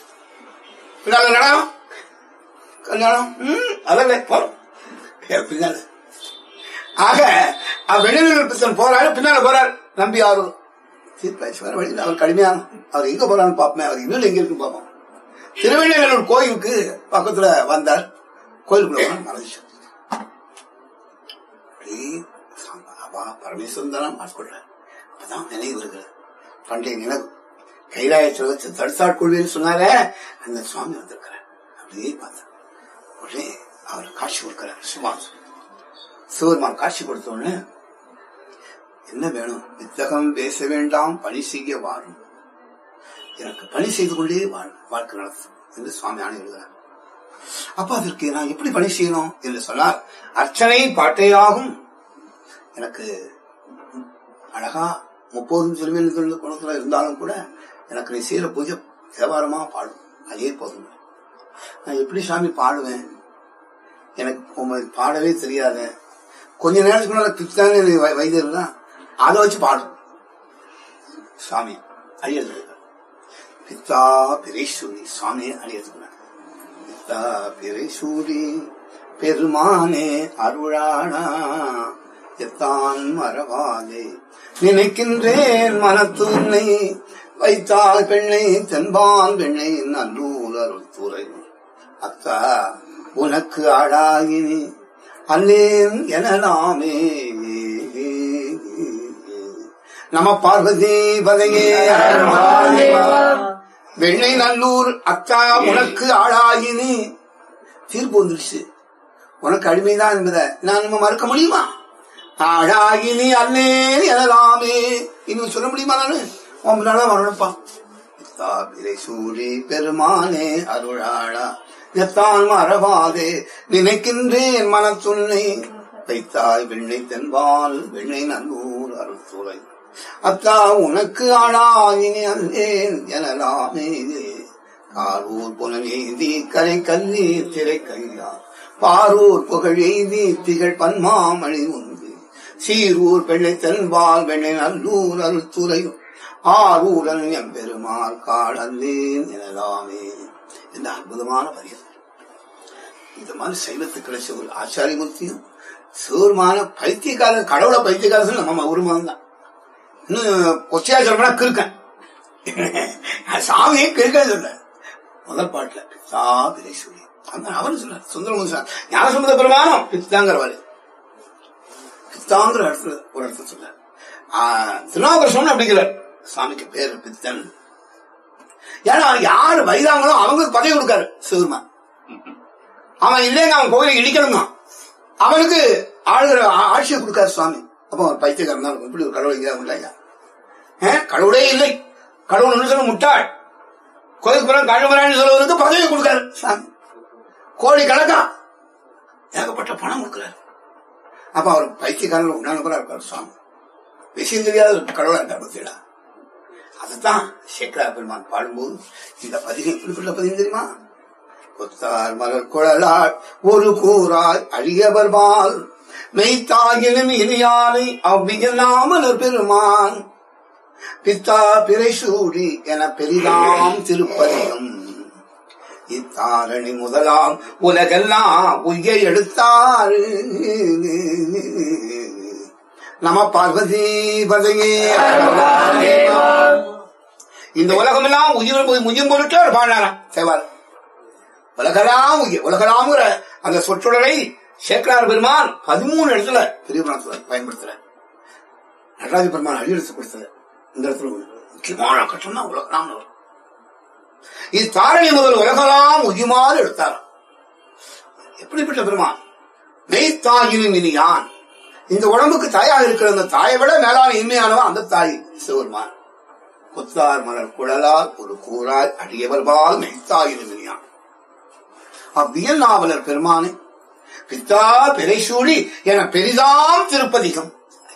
நடம் கல்யாணம் அதல்ல போறோம் பின்னால. ஆக வெண்ணூர் பித்தன் போறாரு, பின்னால போறாரு நம்பி ஆரூர். தீர்ப்பாயிடுச்சு. வர வழியில் அவர் கடுமையான அவர் எங்க போறான்னு பாப்போமே, அவர் இன்னும் எங்க இருக்குன்னு பார்ப்போம். திருவெண்ணூர் கோயிலுக்கு பக்கத்துல வந்தார். கோயிலுக்குள்ள மறைச்சு பரமேஸ்வரன் தானே மாட்கொள்ற. அப்பதான் நினைவு வருகிறது. பண்டைய நினைவு. கைலாயத்தில் வச்சு தடுத்தாட்கொள்வேன்னு சொன்னார அந்த சுவாமி வந்திருக்கிறார். அப்படியே பார்த்தேன். உடனே அவர் காட்சி கொடுக்கிறார். சிவருமான் காட்சி கொடுத்த உடனே என்ன வேணும்? வித்தகம் பேச வேண்டாம், பணி செய்ய வாழும். எனக்கு பணி செய்து கொண்டே வாழ்க்கை நடத்தும் என்று சுவாமி ஆணை எழுதுகிறார். அப்ப அதற்கு நான் எப்படி பணி செய்யணும் என்று சொன்னார். அர்ச்சனை பாட்டையாகும். எனக்கு அழகா 30 திருமண குணத்துல இருந்தாலும் கூட எனக்கு நீ செய்யற பூஜை தேவாரமா பாடும், அதே போதும். நான் எப்படி சாமி பாடுவேன்? எனக்கு பாடவே தெரியாத. கொஞ்ச நேரத்துக்கு முன்னால பித்தான வைத்தியர் தான் அதை வச்சு பாடும். சாமி ஐயா பித்தா பிரைசூரி சுவாமி அடியத்துக்குள்ள பித்தா பிரைசூரி பெருமானே அருளானா எத்தான் மறவாதே நினைக்கின்றேன் மனத்துன்னை வைத்தால் பெண்ணை தென்பால் பெண்ணை நல்லூர் அருள்துறை அத்தா உனக்கு ஆடாகினி அல்லேன் எனலாமே. நம பார்வதி பதையே. வெண்ணை நல்லூர் அத்தா உனக்கு ஆளாகினி தீர்ப்பு வந்துருச்சு. உனக்கு அடிமைதான் என்பதை நான் நம்ம மறுக்க முடியுமா? ஆழாகினி அல்லேன் எனலாமே இன்னும் சொல்ல முடியுமா? நானு உங்களால வரணுப்பா. சூரி பெருமானே அருளாளா எத்தான் மறவாதே நினைக்கின்றேன் மனத்துன்னை வைத்தாய் வெண்ணை தென்பால் வெண்ணை நல்லூர் அருள்துறை அத்தா உனக்கு ஆளாகினி அல்லேன் எனலாமே. காரூர் புனவெய்தி கரை கல்லி திரை கையா பாரூர் புகழெய்தி திகழ் பன்மாமணி உண்டு சீரூர் பெண்ணை தென்பால் வெண்ணை நல்லூர் அருள்துறை ஆரூரன் எம்பெருமாள் காடல்லேன் எனலாமே. இந்த அற்புதமான வரிகள் இந்த மாதிரி சைவத்துக்கு கிடைச்ச ஒரு ஆச்சாரியமூர்த்தியும் சிவருமான பைத்தியக்காரன் கடவுளை பைத்தியக்காரன் நம்ம உருவம் தான். இன்னும் கொச்சையா சொல்லப்போனா கிருக்கன் சாமியே கிருக்கன் சொல்ற முதல் பாட்டுல பித்தா பிரைசூரி அவன் சொல்ற சுந்தரமுக ஞான சம்பந்த பெருமானம் பித்தாங்கிறவாரு பித்தாங்கிற இடத்துல ஒரு இடத்துல சொல்ற திருநாவுக்கரசர் அப்படிங்கிறார் சாமிக்கு பேரு பித்தன். ஏன்னா யாரு வைதாங்களோ அவங்களுக்கு பதவி கொடுக்காரு சிவருமான். அவன் இல்லைங்க அவன் கோயிலை இடிக்கணுங்க அவனுக்கு ஆளுகிற ஆட்சியை கொடுக்காரு சுவாமி. அப்ப அவன் பைத்தியக்காரன் தான் இப்படி ஒரு கடவுள் இல்லையா? கடவுளே இல்லை கடவுள் சொல்ல முட்டாள் கோயிலுக்கு புறம் கழுவுறான்னு சொல்லுவதற்கு பதவி கொடுக்காரு சாமி. கோடி கணக்கா ஏகப்பட்ட பணம் கொடுக்கிறாரு. அப்ப அவர் பைத்தியக்காரர்கள் உண்டான இருக்காரு சுவாமி. விஷயம் தெரியாத கடவுளா இருக்காரு பத்தியா. அதுதான் சேக்கரார் பெருமான் பாடும்போது இந்த பதிகை குறிப்பிட்ட பதிவு தெரியுமா? கொத்தார் மலர் குழலாள் ஒரு கூறாய் அழியவர்பால் மெய்த்தாயினும் இனியானை அவ்வியலாமலர் பெருமான் பித்தா பிரைசூடி என பெரிதாம் திருப்பதியும் இத்தாரணி முதலாம் உலகெல்லாம் உய்ய எடுத்தாரு. நம பார்வதி பதையே. இந்த உலகம் எல்லாம் உயிரும் பொருட்டு பாடினாராம் சேவார். உலகலாம் உயிர் உலகலாம்ங்கிற அந்த சொற்றொடரை சேக்கரார் பெருமான் 13 இடத்துல பெரிய புராணத்துல பயன்படுத்துற. நடராஜ பெருமான் அடியெடுத்து கொடுத்தது இந்த இடத்துல முக்கியமான கட்டம் தான் உலகலாம். இது தாரணி முதல் உலகலாம் உயுமாறு எடுத்தாராம். எப்படிப்பட்ட பெருமான்? மெய்த்தாயினும் இனியான் இந்த உடம்புக்கு தாயாக இருக்கிற அந்த தாயை விட மேலான இன்மையானவன் அந்த தாய் சிவருமான். கொத்தார் மலர் குழலால் ஒரு கூறாய் அடியவர்பால் மெய்த்தாயினும் இனியான் அவ்வியல் நாவலர் பெருமானே பித்தா பிரைசூடி என பெரிதாம் திருப்பதிகம்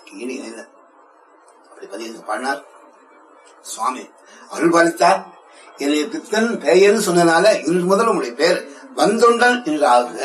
அப்படி பதிகம் பாடினார் சுவாமி. அருள் பாலித்தார். என்னுடைய பித்தன் பெயர்னு சொன்னதுனால இன்று முதல் உங்களுடைய பெயர் வந்தொண்டன் என்று ஆகுக.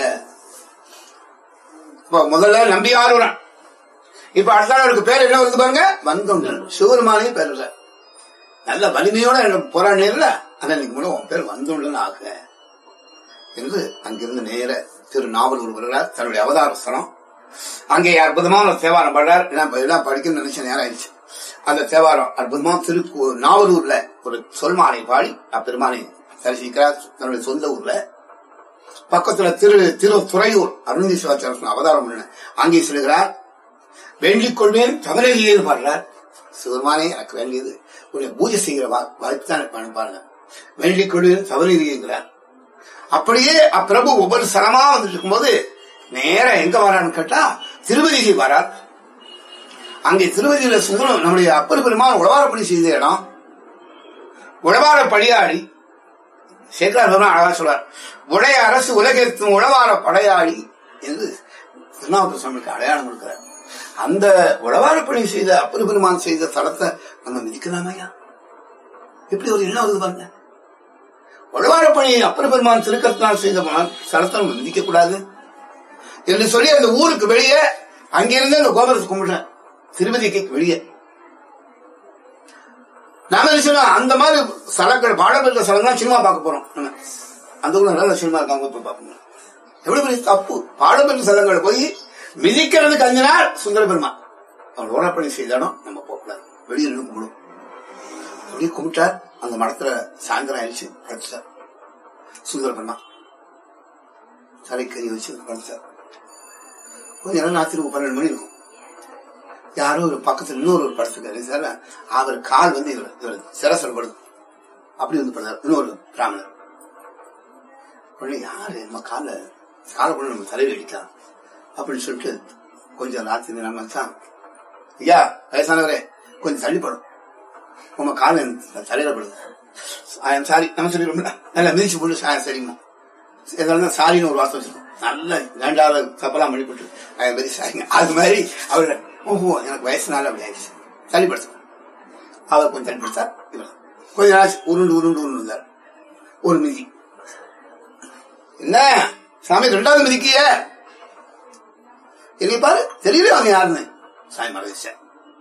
இப்ப முதல்ல நம்பி ஆறுவரன், இப்ப அடுத்த பேர் என்ன வருது பாருங்க, வந்தொண்டன். சிவருமானையும் பேர் இல்ல, நல்ல வலிமையோட போராடினீர்ல, ஆனா இன்னைக்கு கூட உன் பேர் வந்தொண்டன் ஆகுக என்று அங்கிருந்து நேர திரு நாவலூர் வருகிறார். தன்னுடைய அவதார ஸ்தலம் அங்கே அற்புதமான ஒரு தேவாரம் பாடுறார். எல்லாம் படிக்கணும்னு நினைச்ச நேரம் ஆயிடுச்சு. அந்த தேவாரம் அற்புதமா நாவலூர்ல ஒரு சொல்மானை பாடி அப்பெருமானை தரிசிக்கிறார். தன்னுடைய சொந்த ஊர்ல பக்கத்துல துறையூர் அருணீஸ்வராச்சார அவதாரம் பண்ண அங்கே சொல்லுகிறார். வேண்டிக் கொள்வேன் தமிழகியில் பாடுறார். சிவருமானே எனக்கு வேண்டியது உன்னை பூஜை செய்கிற வாய்ப்பு தான் பாருங்க. வேண்டிக் கொள்வேன் தவறுகிறார். அப்படியே அப்பிரபு ஒவ்வொரு சரமா வந்துட்டு இருக்கும்போது நேரம் எங்க வரான்னு கேட்டா திருவதிகை வரார். அங்கே திருவதியில சுந்தரம் நம்முடைய அப்பர் பெருமான் உழவாரப்படி செய்த இடம். உழவார படையாடி சேக்கரார் பெருமான் அழகா சொல்றார். உடைய அரசு உலகத்தும் உழவார படையாடி என்று திருநாவுக்கரசர் சுவாமிக்கு அடையாளம் கொடுக்கிறார். அந்த உழவாரப்பணி செய்த அப்பர் பெருமான் செய்த தலத்தை நம்ம மிதிக்கலாமையா? எப்படி ஒரு எண்ணம் வருது பாருங்க. உழவாரப்பணி அப்பர் பெருமான் திருக்கத்தினால் செய்த தலத்தை நம்ம மிதிக்க கூடாது என்று சொல்லி அந்த ஊருக்கு வெளியே அங்கிருந்து அந்த கோபுரத்தை கும்பிடுற திருவதிக்கு வெளியே நாம என்ன சொல்லுவோம், அந்த மாதிரி ஸ்தலங்கள் பாடம் பெற்ற ஸ்தலங்கள் சினிமா பார்க்க போறோம். நம்ம அந்த ஊர்ல நல்ல சினிமா இருக்காங்க போய் பார்ப்போம். எவ்வளவு பெரிய தப்பு! பாடம் பெற்ற ஸ்தலங்களை போய் மிதிக்கிறதுக்கு 5 நாள் சுந்தர பெருமான் அவர் ஓரப்பணி செய்தாலும் நம்ம போகக்கூடாது. வெளியில் கும்பிடும். அப்படியே கும்பிட்டார். அந்த மடத்துல சாயந்தரம் ஆயிடுச்சு, படுத்தார் சுந்தர பெருமான். தலைக்கறி வச்சு படுத்தார். கொஞ்ச நேரம் ராத்திரி 12 மணி இருக்கும். யாரோ ஒரு பக்கத்துல இன்னொரு படுத்துக்காரு சார். அவர் கால் வந்து இவர் சிரசப்படுது. அப்படி வந்து படுத்தார் இன்னொரு பிராமணர். உடனே யாரு நம்ம காலை கூட நம்ம தலையில் அடிக்கலாம் அப்படின்னு சொல்லிட்டு கொஞ்சம் ராத்திரி நம்ம தான், ஐயா வயசானவரே கொஞ்சம் தள்ளிப்படும், உங்க கால தலையில படுது, சாரி நம்ம சொல்லிடுவோம்ல, நல்லா மிதிச்சு போட்டு சரிமா எதாவது சாரின்னு ஒரு வார்த்தை வச்சிருக்கோம். நல்லா 2வது தப்பெல்லாம் மணிப்பட்டு வெரி சாரிங்க. அது மாதிரி அவரு ஓஹோ எனக்கு வயசுனால அப்படி ஆயிடுச்சு தள்ளிப்படுத்த. அவர் கொஞ்சம் தள்ளிப்படுத்தார். இவர் கொஞ்ச நாள் உருண்டு இருந்தார். ஒரு மிதி, என்ன சாமி 2வது மிதிக்கிய என்னை பாரு தெரியல அவங்க யாருன்னு சாமி மறைச்சார்.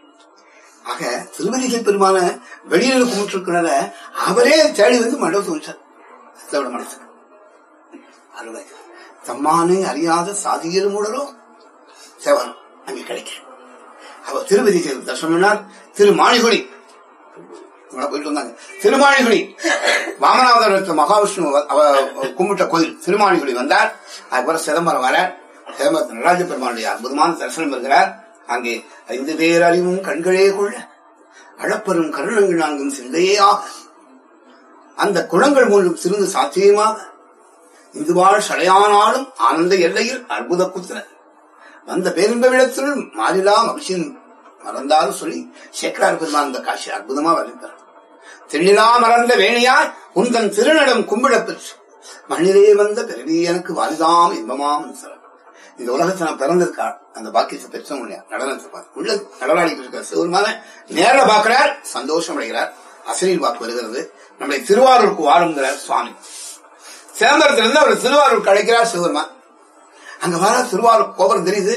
ஆக திருவதிகை பெருமான வெளியில கும்பிட்டு அவரே தேடி வந்து மண்டபத்தை வச்சார். மனசு அருளை தம்மானே அறியாத சாதியரும் மூடலோ சேவனம் அங்கே கிடைக்க அவர் திருவதிகை தரிசனம் பண்ணார். திருமாணிகுடி போயிட்டு வந்தாங்க. திருமாணிகுடி வாமனாவதார மகாவிஷ்ணு கும்பிட்ட கோயில் திருமாணிகுடி வந்தார். அதுக்கப்புறம் சிதம்பரம் வர சிதம்பரத்தில் நடராஜ பெருமானுடைய அற்புதமான தரிசனம் இருக்கிறார். அங்கே 5 பேர் அறிவும் கண்களே கொள்ள அளப்பெரும் கருணங்கள் 4 சிந்தையாக அந்த குணங்கள் 3 சிறந்து சாத்தியமாக இந்துவாழ் சடையானாலும் ஆனந்த எல்லையில் அற்புத புத்திர வந்த பேரின்ப விடத்தில் மாறிலா மகிழ்ச்சியின் மறந்தாலும் சொல்லி சேக்கரார் பெருமான் அந்த காட்சி அற்புதமா வர்ணித்தார். தென்னிலா மறந்த வேணியாய் உந்தன் திருநடம் கும்பிட பெற்று மண்ணிலே வந்த பிறவி எனக்கு வாரிதாம் இன்பமாம் சொல்ல. இந்த உலகத்தை நான் பிறந்திருக்காள் அந்த பாக்கியத்தை பெற்றவங்க நடனத்தை பார்த்து உள்ள நடனாடிட்டு இருக்கிற சிவருமான நேர பாக்குறார், சந்தோஷம் அடைகிறார். அசனில் வாக்கு வருகிறது. நம்மளை திருவாரூருக்கு வாருங்கிறார் சுவாமி. சிதம்பரத்திலிருந்து அவர் திருவாரூருக்கு அழைக்கிறார் சிவருமான். அங்க வர திருவாரூர் கோபுரம் தெரியுது.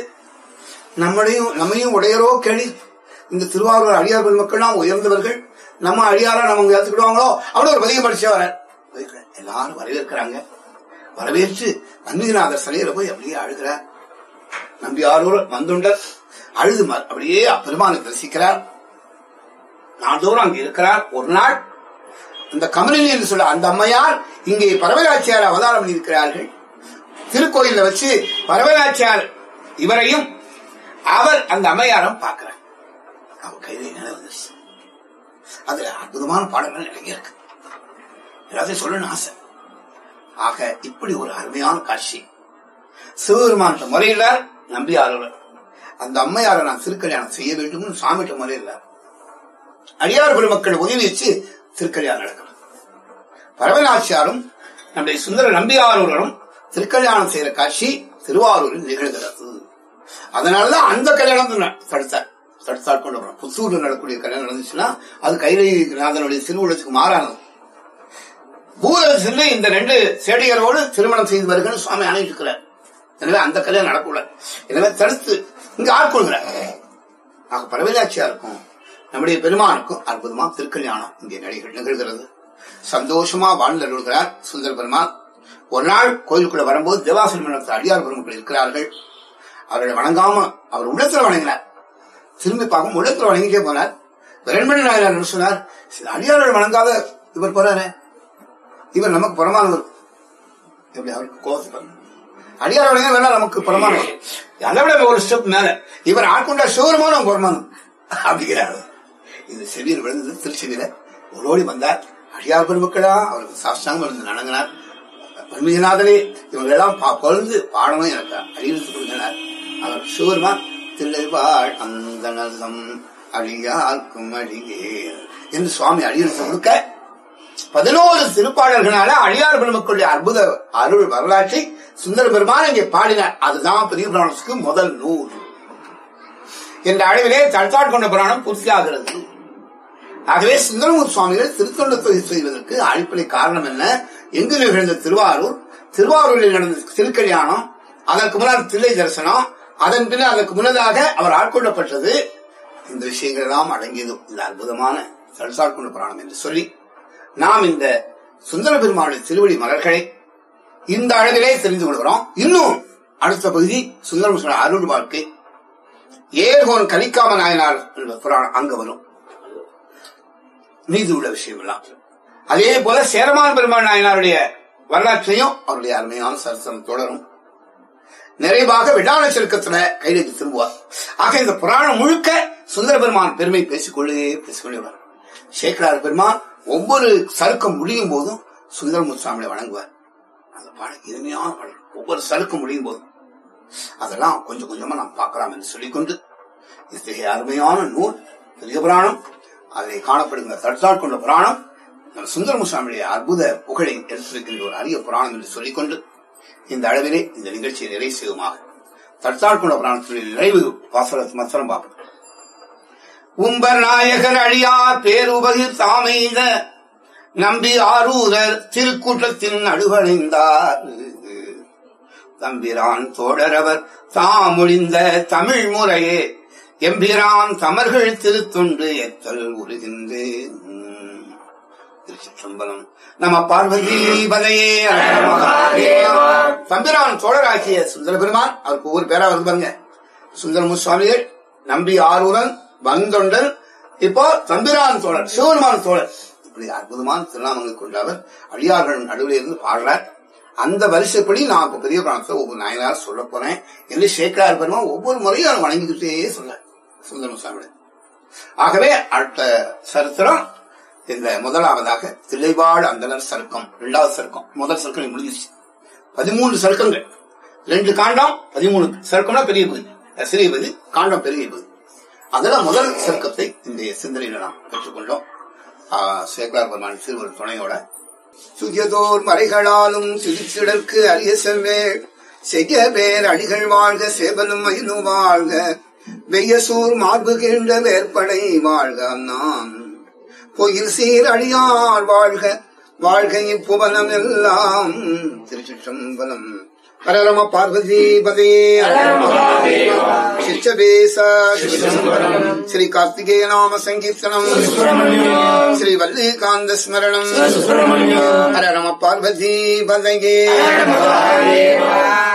நம்மையும் உடையரோ கேள்வி. இந்த திருவாரூர் அடியார் பெருமக்கள் உயர்ந்தவர்கள், நம்ம அடியாரா நம்ம ஏத்துக்கிடுவாங்களோ அப்படி ஒரு பதிகம் படிச்சா வர எல்லாரும் வரவேற்கிறாங்க. வரவேற்று நந்திநாதர் சிலையில போய் அப்படியே அழுகிறார். நம்பியாரூர் வந்துண்டர் அழுது அப்படியே பெருமானை தரிசிக்கிறார். நாள்தோறும் அங்க இருக்கிறார். ஒரு நாள் இந்த கமலினி என்று சொல்ல அந்த அம்மையார் இங்கே பரவலாட்சியார் அவதாரம் பண்ணியிருக்கிறார்கள். திருக்கோயில வச்சு பரவலாட்சியார் இவரையும் அவர் அந்த அம்மையாரும் பார்க்கிறார். அவர் கையில நிலை வந்துருச்சு. அதுல அற்புதமான பாடங்கள் நிறைய இருக்கு. எல்லாத்தையும் சொல்லணும்னு ஆசை. ஆக இப்படி ஒரு அருமையான காட்சி சிவபெருமான முறையில நம்பியாளர் அந்த அம்மையாரை நான் திருக்கல்யாணம் செய்ய வேண்டும் சாமிட்ட முறையில அடியார் பெருமக்கள் உதவி வச்சு திருக்கல்யாணம் நடக்கிறது. பரவலாட்சியாரும் நம்முடைய சுந்தர நம்பியாரூரும் திருக்கல்யாணம் செய்யற காட்சி திருவாரூரில் நிகழ்கிறது. அதனாலதான் அந்த கல்யாணம் தடுத்தாள் கொண்டு வரோம். புத்தூர்ல நடக்கூடிய கல்யாணம் நடந்துச்சுன்னா அது கைலாயநாதனுடைய திருவுள்ளத்துக்கு மாறானது. பூதத்தில் இந்த 2 சேடிகளோடு திருமணம் செய்து வருகிறது சுவாமி அணைக்கிறார். எனவே அந்த கல்யாணம் நடக்கூடாது. எனவே தடுத்து இங்க ஆட்கொள்கிறார். ஆக பரவலாட்சியாருக்கும் நம்முடைய பெருமானுக்கும் அற்புதமா திருக்கல்யாணம் இங்கே நிகழ்கிறது. சந்தோஷமா வாழ்ந்து அருள்கிறார் சுந்தர பெருமான். ஒரு நாள் கோயிலுக்குள்ள வரும்போது தேவாசன மண்டலத்தில் அடியார் பெருமக்கள் இருக்கிறார்கள். அவர்களை வணங்காம அவர் உள்ளத்துல வணங்கினார். திரும்பி பார்க்கும் உள்ளத்துல வணங்கிட்டே போனார். வெண்மணி நாயனார் சொன்னார், அடியார்கள் வணங்காத இவர் போறாரு, இவர் நமக்கு புறமானவர். எப்படி அவருக்கு கோபம் அடியார் வணங்க வேணா நமக்கு புறமானவர், அதை விட ஒரு ஸ்டெப் மேல இவர் ஆட்கொண்ட சிவருமான புறமானம் அப்படிங்கிறார். இது செவியில் விழுந்தது. திருச்செவியில ஓடி வந்தார். அடியார் பெருமக்களா அவருக்கு சாஸ்தாங்கம் இருந்து நடங்கினார். பன்மீகநாதனே இவங்க எல்லாம் பொழுது பாடணும் எனக்கு அடியெடுத்துக் கொடுக்கிறார். அவர் சிவருமான் தில்லைவாழ் அந்த நலம் அழியாக்கும் அழியே என்று சுவாமி அடியெடுத்து கொடுக்க 11 திருப்பாடல்களால அடியார் பெருமக்களுடைய அற்புத அருள் வரலாற்றை சுந்தர பெருமான் இங்கே பாடினார். அதுதான் பெரிய புராணத்துக்கு முதல் நூல் என்ற அளவிலே தடுத்தாட் கொண்ட புராணம் பூர்த்தியாகிறது. ஆகவே சுந்தரமூர்த்தி சுவாமிகள் திருத்தொண்ட தொகை செய்வதற்கு அடிப்படை காரணம் என்ன? எங்கு நிகழ்ந்த திருவாரூரில் நடந்த திருக்கல்யாணம், அதற்கு முன்னால் தில்லை தரிசனம், அதன் பின்னர் அதற்கு முன்னதாக அவர் ஆட்கொள்ளப்பட்டது. இந்த விஷயங்கள் எல்லாம் அடங்கியது இந்த அற்புதமான தட்சாட்குண்ட புராணம் என்று சொல்லி நாம் இந்த சுந்தர பெருமானுடைய திருவடி மலர்களை இந்த அளவிலே தெரிந்து கொள்கிறோம். இன்னும் அடுத்த பகுதி சுந்தர அருள் வாழ்க்கை, ஏர்கோன் கலிக்காம நாயனார் புராணம் அங்க வரும், மீது உள்ள விஷயம் எல்லாம். அதே போல சேரமான் பெருமாள் நாயனாருடைய வரலாற்றையும் அவருடைய அருமையான சரித்திரம் தொடரும். நிறைவாக விடான செருக்கத்துல கையிலுக்கு திரும்புவார். ஆக இந்த புராணம் முழுக்க சுந்தர பெருமான் பெருமை பேசிக்கொள்ளே வரும். சேக்கரார் பெருமான் ஒவ்வொரு சருக்கம் முடியும் போதும் சுந்தரமுசாமியை வணங்குவார். அந்த பாடல் இனிமையான பாடல். ஒவ்வொரு சருக்கம் முடியும் போதும் அதெல்லாம் கொஞ்சம் கொஞ்சமா நாம் பார்க்கலாம் என்று சொல்லிக்கொண்டு இத்தகைய அருமையான நூல் பெரிய புராணம், அதில் காணப்படுகிற தட்சாட்குண்ட புராணம் சுந்தரமுசாமியுடைய அற்புத புகழை எடுத்திருக்கின்ற ஒரு அரிய புராணம் என்று சொல்லிக்கொண்டு இந்த அளவிலே இந்த நிகழ்ச்சியை நிறைவு செய்வோமாக. தட்சாட்குண்ட புராணத்தினுடைய நிறைவு மத்திரம் பார்ப்போம். உம்பர் நாயகர் அழியார் பேருபகு தாமைந்த நம்பி ஆரூரர் திருக்கூட்டத்தின் நடுவணைந்தார். தம்பிரான் தோழரவர் தாமொழிந்த தமிழ் முறையே எம்பிரான் தமர்கள் திருத்தொண்டு எத்தல் உருகின்றேன். திருச்சிற்றம்பலம். நம பார்வதி பதையே. தம்பிரான் தோழராகிய சுந்தர பெருமான், அவருக்கு ஒவ்வொரு பேரா வந்து பாருங்க. சுந்தரமுசாமிகள், நம்பி ஆரூரன், வந்தொண்டர், இப்போ தம்பிரான் தோழர், சிவபெருமான் தோழர், இப்படி அற்புதமான திருநாமங்கள் கொண்டவர் அடியார்கள் நடுவில் இருந்து பாடுறார். அந்த வரிசைப்படி நான் இப்ப பெரிய பிராணத்தை ஒவ்வொரு நாயனார் சொல்ல போறேன் என்று சேக்கரார் பெருமான் ஒவ்வொரு முறையும் வணங்கிக்கிட்டே சொல்ல சுந்தரமுசாமி. ஆகவே அடுத்த சரித்திரம் இந்த முதலாவதாக தில்லைவாழ் அந்தனர் சருக்கம், இரண்டாவது சருக்கம். முதல் சருக்கம் முடிஞ்சிருச்சு. 13 சருக்கங்கள், 2 காண்டம், 13 சருக்கம்னா பெரிய பகுதி, சிறிய பகுதி, காண்டம் பெரிய பகுதி. அதுல முதல் சருக்கத்தை இந்த சிந்தனையில நாம் பெற்றுக்கொண்டோம். சேக்கரார் பெருமான் சிறுவர் துணையோட சுயதோர் மறைகளாலும் சிரிச்சிடற்கு அரிய செல்வேள் செய்ய பேர் அடிகள் வாழ்க சேவலும் மயிலும் வாழ்க வெய்யசூர் மார்பு கீழ்ந்த வேற்படை வாழ்க நாம் பொயில் சீர் அடியார் வாழ்க வாழ்க இப்புவனம் எல்லாம். திருச்சிற்றம்பலம். ஹரரம பார்வதி பதையே. சிச்சபேசா ஸ்ரீ கார்த்திகேய நாம சங்கீர்த்தனம் ஸ்ரீ வல்லிகாந்த ஸ்மரணம். ஹரரம பார்வதி பதையே.